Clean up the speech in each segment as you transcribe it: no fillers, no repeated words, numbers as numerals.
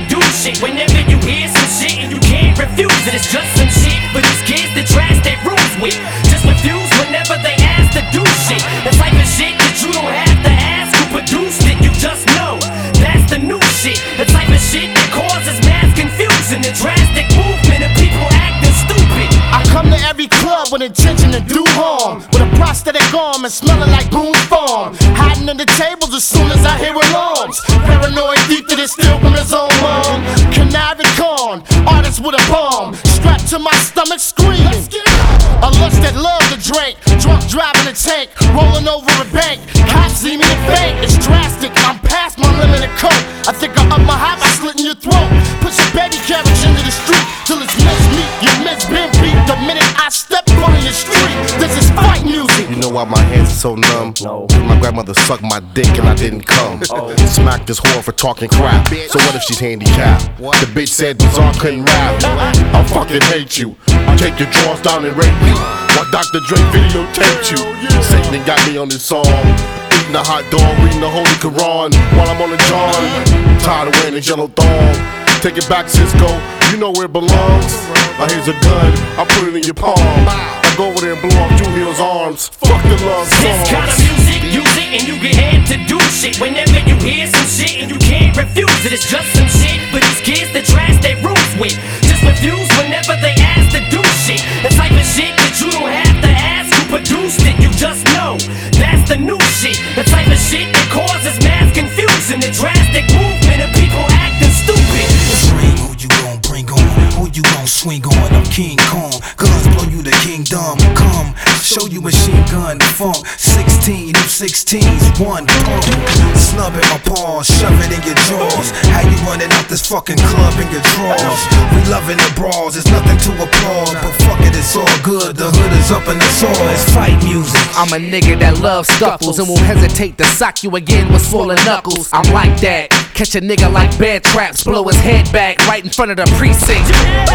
do shit. Whenever you hear some shit and you can't refuse it, it's just some shit for these kids to trash their rooms with. Just refuse whenever they ask to do shit. The type of shit that you don't have to ask who produced it, you just know. That's the new shit. The type of shit that causes mass confusion, the drastic movement of people acting stupid. I come to every club with intention to do harm, with a prosthetic arm and smelling like Boone's Farm. Hiding under tables as soon as I hear alarms. Paranoid thief that is still from his own mom. Canary corn, artist with a bomb, strapped to my stomach screaming. A lust that love to drink, drunk driving a tank, rolling over a bank. Cops see me and faint, it's drastic. I'm past my limit of coke. I think I up my high by slitting your throat. Push your baby carriage into the street till it's mincemeat. You miss been beat the minute I step on your street. This is fight music. You know why my hands are so numb? No. My grandmother sucked my dick and I didn't come. Smacked this whore for talking crap. So what if she's handicapped? The bitch said Bizarre couldn't rap. I fucking hate you. Take your drawers down and rape me. While Dr. Dre videotaped you. Satan got me on this song. Eating a hot dog, reading the Holy Quran while I'm on the John. Tired of wearing this yellow thong. Take it back, Cisco. You know where it belongs. Here's a gun. I put it in your palm. I go over there and blow off Julia's arms. Fuck the love songs. This kind of music, use it and you get amped to do shit. Whenever you hear some shit and you can't refuse it, it's just some shit for these kids to trash their rooms with. Just refuse whenever they ask to do shit. The type of shit that you don't have to ask who produced it, you just know. That's the new shit. The type of shit that causes mass confusion, the drastic movement of people acting stupid. Bring who you gon' bring on, who you gon' swing on. I'm King Kong, guns blow you to kingdom. Come, show you machine gun funk. 16, you 16s, one pump. Snub in my paws, shove it in your jaws. How you running out this fucking club in your drawers? We loving the brawls, there's nothing to applaud, but fuck it, it's all good. The hood is up and it's all. It's fight music. I'm a nigga that loves scuffles and won't hesitate to sock you again with swollen knuckles. I'm like that. Catch a nigga like bear traps, blow his head back right in front of the precinct.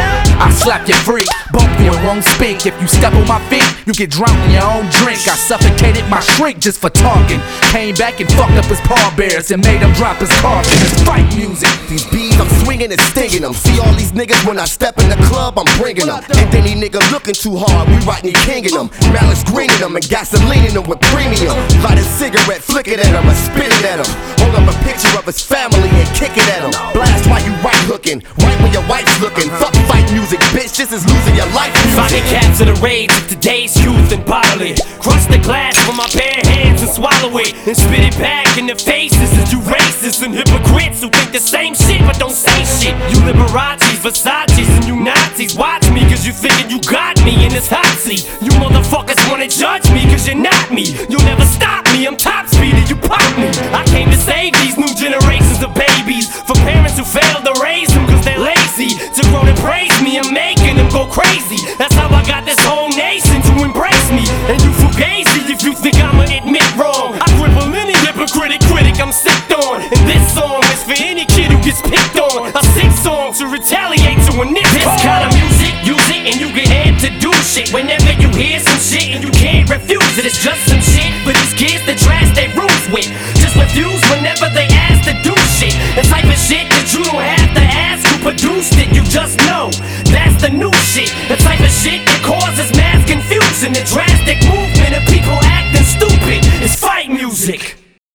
I slap you free, bump you and won't speak. If you step on my feet, you get drowned in your own drink. I suffocated my shrink just for talking. Came back and fucked up his pallbearers and made him drop his caution. It's fight music. These bees, I'm swinging and stinging them. See all these niggas when I step in the club, I'm bringing them. And any nigga looking too hard, we Rodney Kinging them. Malice greening them and gasoline in them with premium. Light a cigarette, flick it at him, or spit it at him. Hold up a picture of his family and kick it at him. Blast while you right hooking, right when your wife's looking. Fuck fight music, bitch, this is losing your life music. If I can capture the rage of today's youth and bottle it, crush the glass with my bare hands and swallow it, and spit it back in the faces of you racists and hypocrites who think the same shit but don't say shit. You Liberace's, Versace's, and you Nazis, watch me cause you thinking you got me in this hot seat. You motherfuckers wanna judge me cause you're not me. You'll never stop me, I'm top speed and you pop me. I came to save these new generations of babies for parents who failed to raise them cause they're lazy. To grow to praise me, I'm making them go crazy. That's how I got this whole nation to embrace me. And you fugazi if you think I'ma admit wrong. I cripple any hypocritic critic I'm sick on. And this song is for any kid who gets picked on. A sick song to retaliate to a nigga. This kind of music, use it and you get amped to do shit. Whenever you hear some shit and you can't refuse it, it's just some shit for these kids to trash their rooms with. Just refuse whenever they ask to do shit. The type of shit that you don't have to ask who produced it, you just know. That's the new shit. The type of shit that causes mass confusion, the drastic movement of people acting stupid. It's fight music.